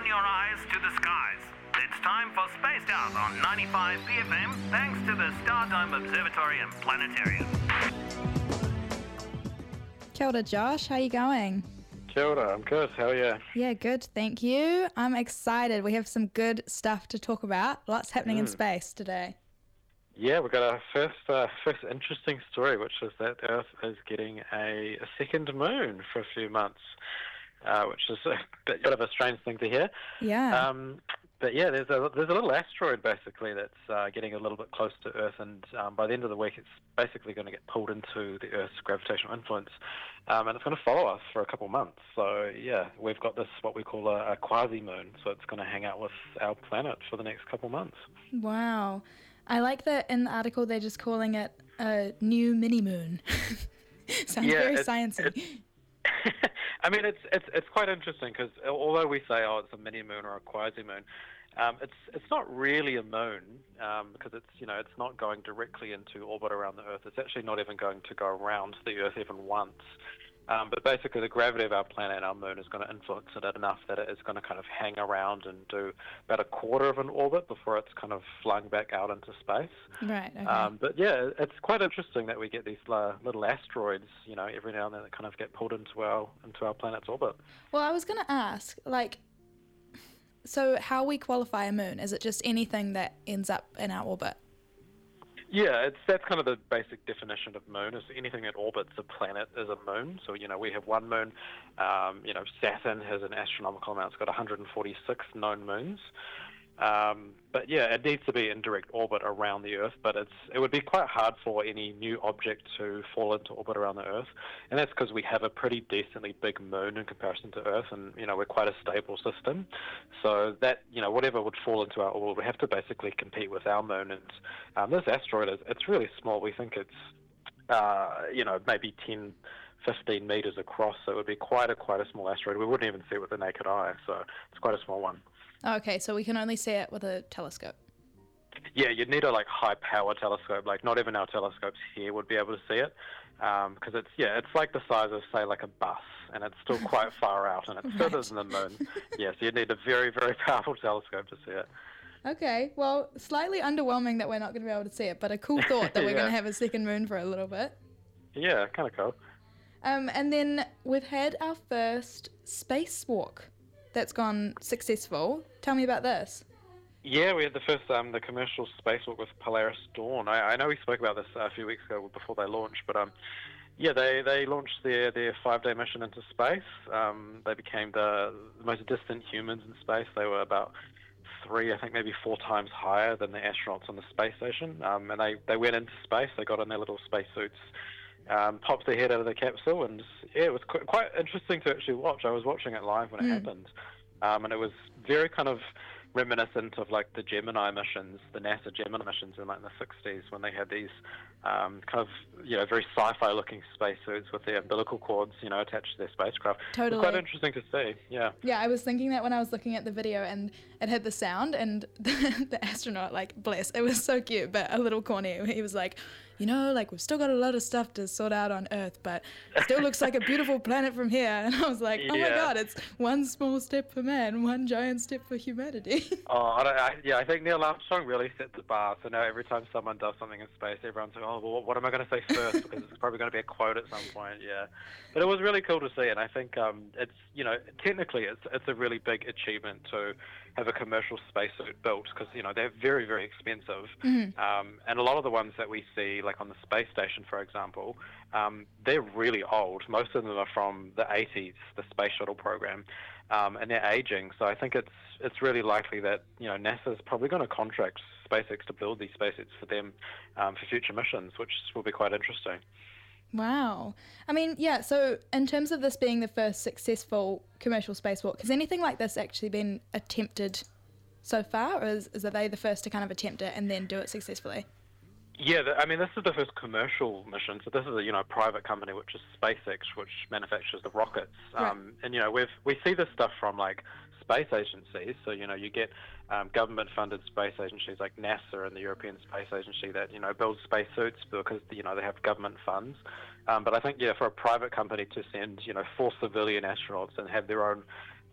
your eyes to the skies. It's time for Spaced Out on 95 BFM, thanks to the Stardome Observatory and Planetarium. Kia ora, Josh. How you going? Kia ora, I'm good. How are you? Yeah, good. Thank you. I'm excited. We have some good stuff to talk about. Lots happening in space today. Yeah, we've got our first interesting story, which is that Earth is getting a second moon for a few months, which is a bit of a strange thing to hear. Yeah. But yeah, there's a little asteroid basically that's getting a little bit close to Earth, and by the end of the week, it's basically going to get pulled into the Earth's gravitational influence, and it's going to follow us for a couple months. So yeah, we've got this what we call a quasi-moon, so it's going to hang out with our planet for the next couple months. Wow. I like that in the article they're just calling it a new mini-moon. Sounds very sciencey. I mean, it's quite interesting because although we say, oh, it's a mini-moon or a quasi-moon, it's not really a moon because it's not going directly into orbit around the Earth. It's actually not even going to go around the Earth even once. But basically, the gravity of our planet and our moon is going to influence it enough that it is going to kind of hang around and do about a quarter of an orbit before it's kind of flung back out into space. Right. Okay. But yeah, it's quite interesting that we get these little asteroids, every now and then that kind of get pulled into our planet's orbit. Well, I was going to ask, so how we qualify a moon? Is it just anything that ends up in our orbit? Yeah, that's kind of the basic definition of moon, is anything that orbits a planet is a moon. So, we have one moon. Saturn has an astronomical amount. It's got 146 known moons. But yeah, it needs to be in direct orbit around the Earth, but it would be quite hard for any new object to fall into orbit around the Earth. And that's because we have a pretty decently big moon in comparison to Earth, and, we're quite a stable system. So that, whatever would fall into our orbit would have to basically compete with our moon. And this asteroid, it's really small. We think it's, maybe 10, 15 meters across. So it would be quite a small asteroid. We wouldn't even see it with the naked eye. So it's quite a small one. Okay, so we can only see it with a telescope. Yeah, you'd need a high-power telescope. Not even our telescopes here would be able to see it, because it's like the size of, say, a bus, and it's still quite far out, and it's further than the moon. Yeah, so you'd need a very, very powerful telescope to see it. Okay, well, slightly underwhelming that we're not going to be able to see it, but a cool thought that we're going to have a second moon for a little bit. Yeah, kind of cool. And then we've had our first spacewalk that's gone successful. Tell me about this. Yeah, we had the first the commercial spacewalk with Polaris Dawn. I know we spoke about this a few weeks ago before they launched, but they launched their 5-day mission into space. They became the most distant humans in space. They were about 3, I think maybe 4 times higher than the astronauts on the space station. And they went into space. They got in their little spacesuits, popped their head out of the capsule, and yeah, it was quite interesting to actually watch. I was watching it live when it happened, and it was very kind of reminiscent of the Gemini missions, the NASA Gemini missions in the 60s, when they had these kind of very sci-fi looking spacesuits with their umbilical cords attached to their spacecraft. Totally. It was quite interesting to see. Yeah, I was thinking that when I was looking at the video, and it had the sound, and the astronaut, bless, it was so cute but a little corny. He was like, we've still got a lot of stuff to sort out on Earth, but it still looks like a beautiful planet from here. And I was like, oh my God, it's one small step for man, one giant step for humanity. I think Neil Armstrong really set the bar. So now every time someone does something in space, everyone's like, oh, well, what am I going to say first? Because it's probably going to be a quote at some point, yeah. But it was really cool to see, and I think it's, technically it's a really big achievement to have a commercial spacesuit built, because, they're very, very expensive. Mm-hmm. And a lot of the ones that we see, on the space station, for example, they're really old. Most of them are from the 80s, the space shuttle program, and they're aging. So I think it's really likely that NASA's probably going to contract SpaceX to build these spacesuits for them for future missions, which will be quite interesting. Wow. I mean, yeah, so in terms of this being the first successful commercial spacewalk, has anything like this actually been attempted so far, or is they the first to kind of attempt it and then do it successfully? Yeah, this is the first commercial mission. So this is a private company, which is SpaceX, which manufactures the rockets. Right. And we see this stuff from space agencies. So you get government-funded space agencies like NASA and the European Space Agency that build spacesuits because they have government funds. But I think for a private company to send 4 civilian astronauts and have their own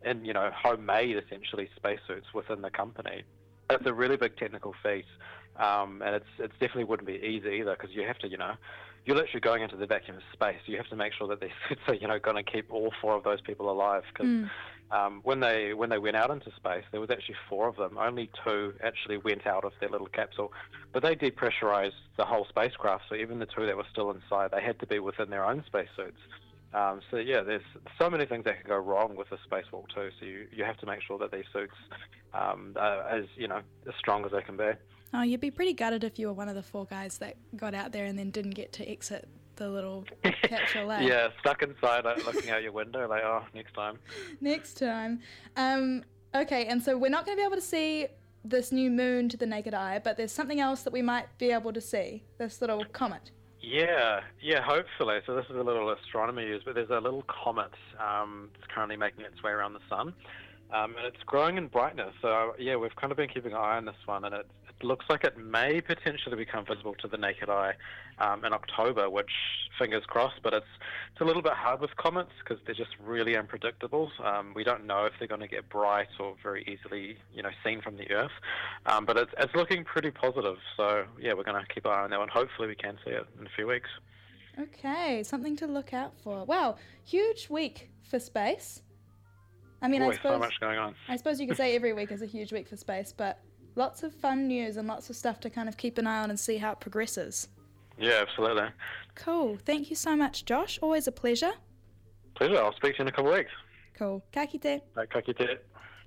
in homemade essentially spacesuits within the company. It's a really big technical feat, and it's definitely wouldn't be easy either, because you have to, you're literally going into the vacuum of space. You have to make sure that these suits are, going to keep all 4 of those people alive. Because when they went out into space, there was actually 4 of them. Only 2 actually went out of their little capsule, but they depressurized the whole spacecraft. So even the 2 that were still inside, they had to be within their own spacesuits. So yeah, there's so many things that can go wrong with the spacewalk too. So you have to make sure that these suits are as strong as they can be. Oh, you'd be pretty gutted if you were one of the 4 guys that got out there and then didn't get to exit the little capsule. Yeah, stuck inside, looking out your window, like, oh, next time. Next time. Okay, and so we're not going to be able to see this new moon to the naked eye, but there's something else that we might be able to see, this little comet. Yeah, hopefully. So this is a little astronomy news, but there's a little comet that's currently making its way around the sun, and it's growing in brightness. So yeah, we've kind of been keeping an eye on this one, and it looks like it may potentially become visible to the naked eye in October, which, fingers crossed, but it's a little bit hard with comets because they're just really unpredictable. We don't know if they're going to get bright or very easily, seen from the Earth, but it's looking pretty positive. So yeah, we're going to keep an eye on that one. Hopefully we can see it in a few weeks. Okay, something to look out for. Wow, huge week for space. I mean, Always so much going on. I suppose you could say every week is a huge week for space, but lots of fun news and lots of stuff to kind of keep an eye on and see how it progresses. Yeah, absolutely. Cool. Thank you so much, Josh. Always a pleasure. Pleasure. I'll speak to you in a couple of weeks. Cool. Ka kite. Right, ka kite.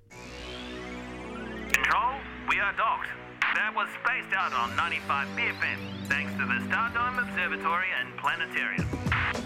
Control, we are docked. That was Spaced Out on 95 BFM, thanks to the Stardome Observatory and Planetarium.